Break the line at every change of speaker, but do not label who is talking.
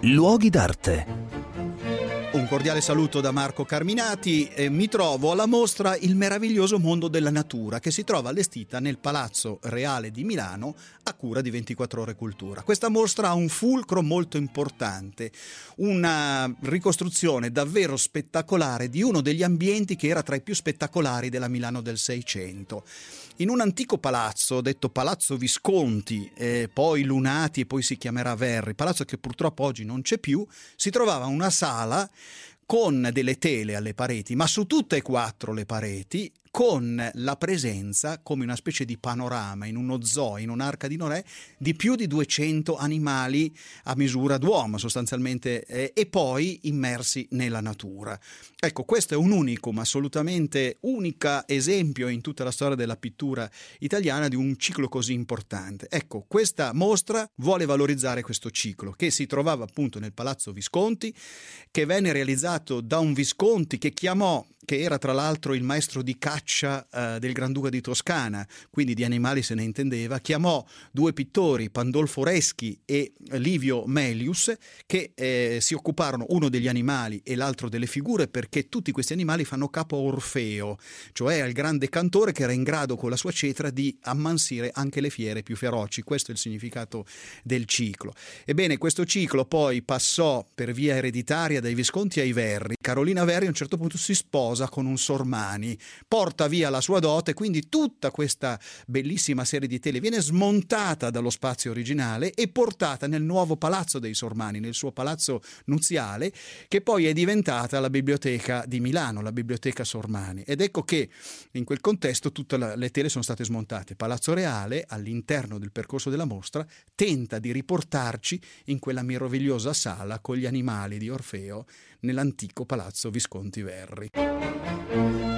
Luoghi d'arte.
Un cordiale saluto da Marco Carminati. Mi trovo alla mostra Il meraviglioso mondo della natura, che si trova allestita nel Palazzo Reale di Milano a cura di 24 Ore Cultura. Questa mostra ha un fulcro molto importante, una ricostruzione davvero spettacolare di uno degli ambienti che era tra i più spettacolari della Milano del Seicento. In un antico palazzo, detto Palazzo Visconti, poi Lunati e poi si chiamerà Verri, palazzo che purtroppo oggi non c'è più, si trovava una sala con delle tele alle pareti, ma su tutte e quattro le pareti, con la presenza, come una specie di panorama, in uno zoo, in un'arca di Noè, di più di 200 animali a misura d'uomo sostanzialmente, e poi immersi nella natura. Ecco, questo è un unicum, assolutamente unica esempio in tutta la storia della pittura italiana di un ciclo così importante. Ecco, questa mostra vuole valorizzare questo ciclo, che si trovava appunto nel Palazzo Visconti, che venne realizzato da un Visconti che era tra l'altro il maestro di caccia del Granduca di Toscana, quindi di animali se ne intendeva, chiamò due pittori, Pandolfo Reschi e Livio Melius, che si occuparono uno degli animali e l'altro delle figure, perché tutti questi animali fanno capo a Orfeo, cioè al grande cantore che era in grado con la sua cetra di ammansire anche le fiere più feroci. Questo è il significato del ciclo. Ebbene, questo ciclo poi passò per via ereditaria dai Visconti ai Verri. Carolina Verri a un certo punto si sposa con un Sormani, porta via la sua dote, quindi tutta questa bellissima serie di tele viene smontata dallo spazio originale e portata nel nuovo palazzo dei Sormani, nel suo palazzo nuziale, che poi è diventata la biblioteca di Milano, la biblioteca Sormani. Ed ecco che in quel contesto tutte le tele sono state smontate. Palazzo Reale, all'interno del percorso della mostra, tenta di riportarci in quella meravigliosa sala con gli animali di Orfeo nell'antico palazzo Visconti Verri.